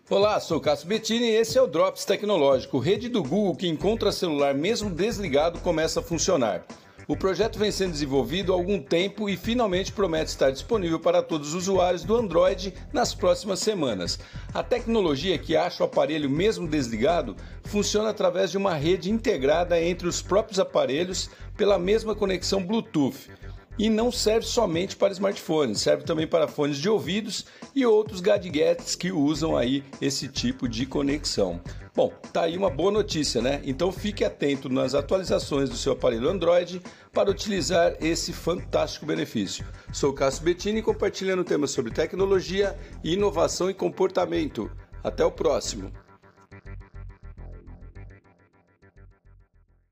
Olá, sou Cássio Bettini e esse é o Drops Tecnológico, rede do Google que encontra celular mesmo desligado começa a funcionar. O projeto vem sendo desenvolvido há algum tempo e finalmente promete estar disponível para todos os usuários do Android nas próximas semanas. A tecnologia que acha o aparelho mesmo desligado funciona através de uma rede integrada entre os próprios aparelhos pela mesma conexão Bluetooth. E não serve somente para smartphones, serve também para fones de ouvidos e outros gadgets que usam aí esse tipo de conexão. Bom, tá aí uma boa notícia, né? Então fique atento nas atualizações do seu aparelho Android para utilizar esse fantástico benefício. Sou Cássio Bettini compartilhando temas sobre tecnologia, inovação e comportamento. Até o próximo!